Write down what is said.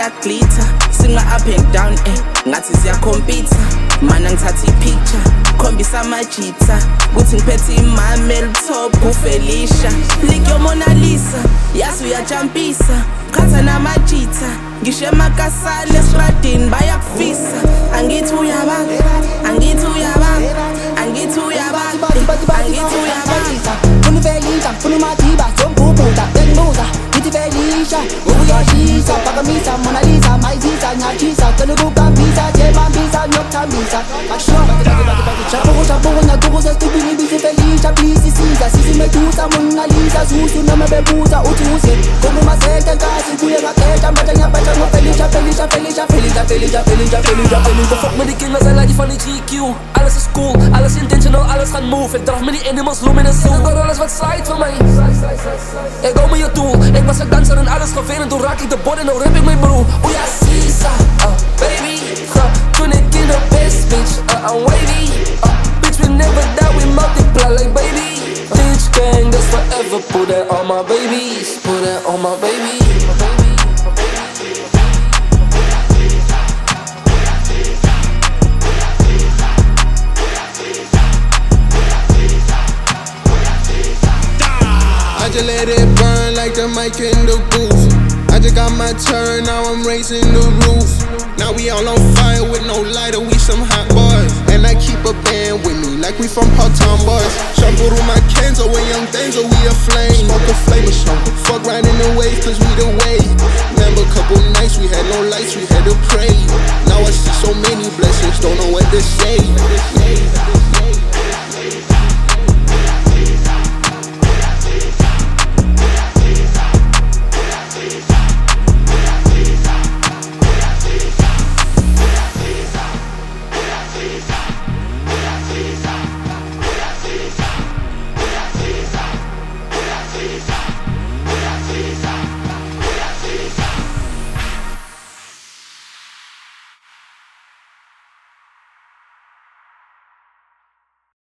siyaglitha singa up and down ngathi siyakhompyutha mana ngithatha ipicture khombisa amajitha kuthi ngiphethe imamel top kufelisha lick your Mona Lisa yazi uyajumpisa qhatha namajitha ngisho emakasane esradini bayakufisa angithi uyabanga angithi uyabanga angithi uyabanga angithi uyabanga funa velisa funa madiba zombubuda bengibuza ngithi velisha ubuyashisa phakamisa Mona Lisa mayizisa nyachisa cela ukukambisa jebambisa nyokuthambisa jabuku nyakukuza stupini bizi velisha please siza sisimedusa Mona Lisa zuzu noma bebuza uthi uze koma masente kasi kuye ngakhetha manje ngiyabetha ngofelisha Fuck met die kinderen zijn like van die GQ. Alles is cool, alles intentional, alles gaat move. Ik draag met die animals, loom in een zoo. Ik hoor alles wat slijt van mij. Ik hou met je doel. Ik was een danser en alles vervelend. Toen raak ik de bord en nou rap ik mijn broer. Oh ja, Sisa, baby. Toen ik in de best, bitch, I'm wavy. Bitch, we never die, we multiply like baby. Bitch gang, that's forever. Put that on my babies. Put that on my baby. I just let it burn like the mic in the booth. I just got my turn, now I'm raising the roof. Now we all on fire with no lighter, we some hot boys. And I keep a band with me like we from part-time boys. Shampoo my Kenzo and young Denzo, we a flame. Smoke a flavor song, fuck riding the wave cause we the wave. Remember a couple nights we had no lights, we had to pray. Now I see so many blessings, don't know what to say.